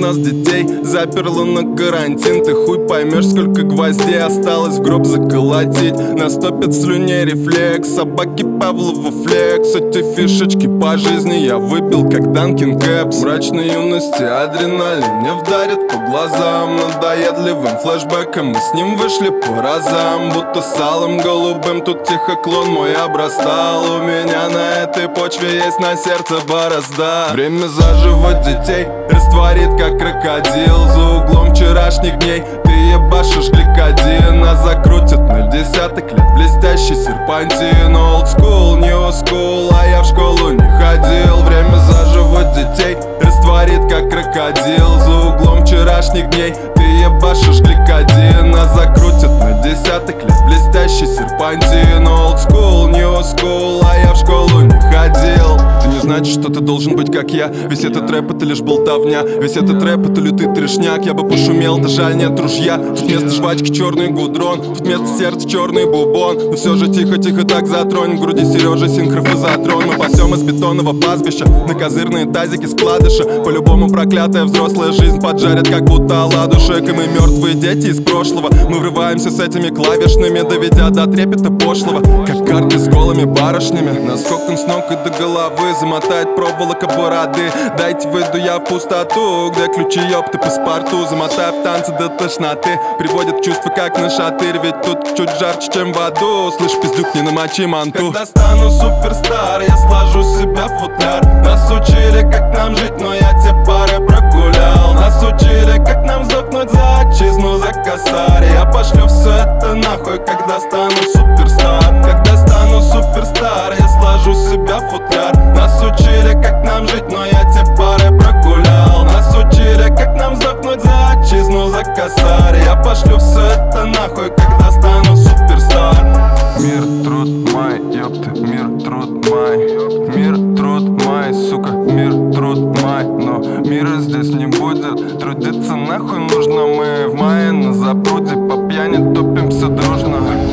нас детей заперло на карантин. Ты хуй поймешь, сколько гвоздей осталось в гроб заколотить. Наступит слюней рефлекс, собаки Павлова флекс. Эти фишечки по жизни я выпил, как Данкин Кэпс. Мрачной юности адреналин не вдарит по глазам. Надоедливым флешбеком мы с ним вышли по разам. Будто салом голубым тут тихо клон мой обрастал. У меня на этой почве есть на сердце борозда. Время заживать детей растворит, как крокодил. За углом вчерашних дней ты ебашишь гликодин. А закрутит на десяток лет блестящий серпантин. Old school, new school, а я в школу не ходил. Время заживать детей растворит, как крокодил. За углом вчерашних дней ты ебашишь гликодин. А закрутит на десяток лет блестящий серпантин. Old school, new school, а я в школу не ходил. Это не значит, что ты должен быть как я. Весь этот рэп это лишь болтовня. Весь этот рэп это лютый трешняк. Я бы пошумел, да жаль нет ружья. Тут вместо жвачки черный гудрон, тут вместо сердца черный бубон. Но все же тихо-тихо так затронь. В груди Сережи синхроф и затрон. Мы пасем из бетонного пастбища на козырные тазики складыша. По-любому проклятая взрослая жизнь поджарит, как будто оладушек. И мы мертвые дети из прошлого. Мы врываемся с этими клавишными, доведя до трепета пошлого, как карты с голыми барышнями. Наскоком с ног и до головы замотает проволока бороды. Дайте выйду я в пустоту, где ключи ёпты паспорту. Замотаю в танцы до тошноты, приводит чувства как на шатырь. Ведь тут чуть жарче, чем в аду. Слышь, пиздюк, не намочи манту. Когда стану суперстар, я сложу с себя в футляр. Нас учили, как нам жить, но я те пары прогулял. Нас учили, как нам сдохнуть за отчизну, за косарь. Я пошлю все это нахуй, когда стану суперстар. Когда стану суперстар, я сложу с себя в футляр. Нас учили, как нам жить, но я те пары прогулял. Нас учили, как нам сдохнуть за отчизну, за косарь. Я пошлю все это нахуй, когда стану суперстар. Мир, труд, май, ёпты, мир, труд, май. Мир, труд, май, сука, мир, труд, май. Но мира здесь не будет, трудиться нахуй нужно. Мы в мае на запруде по пьяни топимся дружно.